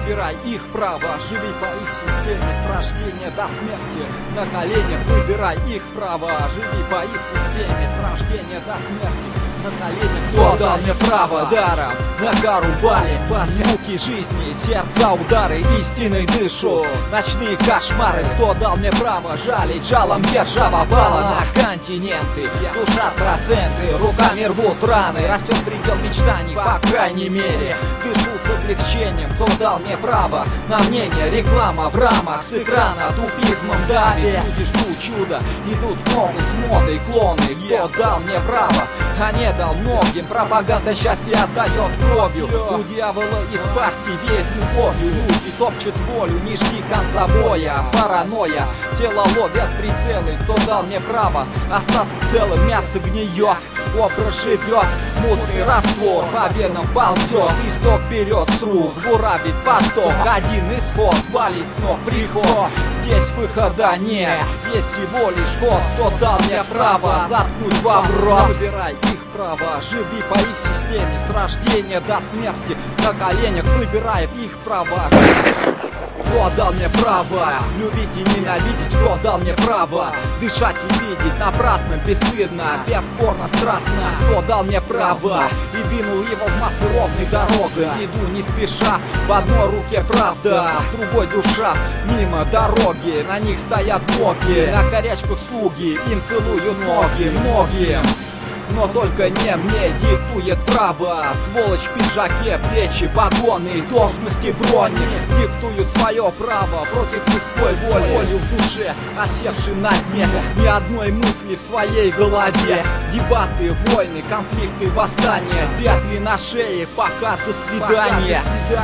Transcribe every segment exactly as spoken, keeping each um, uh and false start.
Выбирай их право, живи по их системе с рождения до смерти. На коленях выбирай их право, живи по их системе с рождения до смерти. На коленях кто дал мне право даром на гору валим под звуки жизни, сердца удары истиной дышу. Ночные кошмары, кто дал мне право жалить жалом держава бала на континенты. Душа проценты, руками рвут раны, растет предел мечтаний, по крайней мере. Дышу с облегчением, кто дал мне право на мнение, реклама в рамах с экрана тупизмом давит. Люди ждут чуда, идут в ногу с модой клоны. Кто дал мне право, а не дал многим. Пропаганда счастья отдает кровью. У дьявола из пасти веет любовью. Люди топчут волю, не жди конца боя. Паранойя, тело ловят прицелы. Кто дал мне право остаться целым? Мясо гниет, образ живет, мутный раствор по венам ползет. Исток вперед с рук, буравит поток. Один исход, валит с ног приход. Здесь выхода нет, есть всего лишь ход. Кто дал мне право заткнуть вам рот? Выбирай их право, живи по их системе с рождения до смерти. На коленях выбирай их права. Кто дал мне право любить и ненавидеть? Кто дал мне право дышать и видеть напрасно, бесстыдно, бесспорно, страстно? Кто дал мне право и двинул его в массы ровной дорогой? Иду не спеша, в одной руке правда, в другой душа. Мимо дороги, на них стоят боги, на горячку слуги, им целую ноги. Многим, но только не мне диктует право. Сволочь в пиджаке, плечи, погоны, должности, брони диктуют свое право против людской воли. Волю в душе, осевший на дне, ни одной мысли в своей голове. Дебаты, войны, конфликты, восстания, петли на шее, пока до свидания.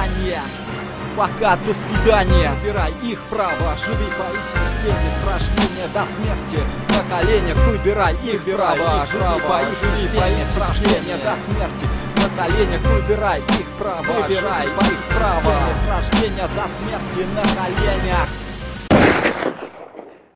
Пока до свидания. Выбирай их право, живи по их системе с рождения до смерти. На коленях выбирай их право, живи по их системе с рождения до смерти. На коленях выбирай их право, выбирай по их право с рождения до смерти. На коленях.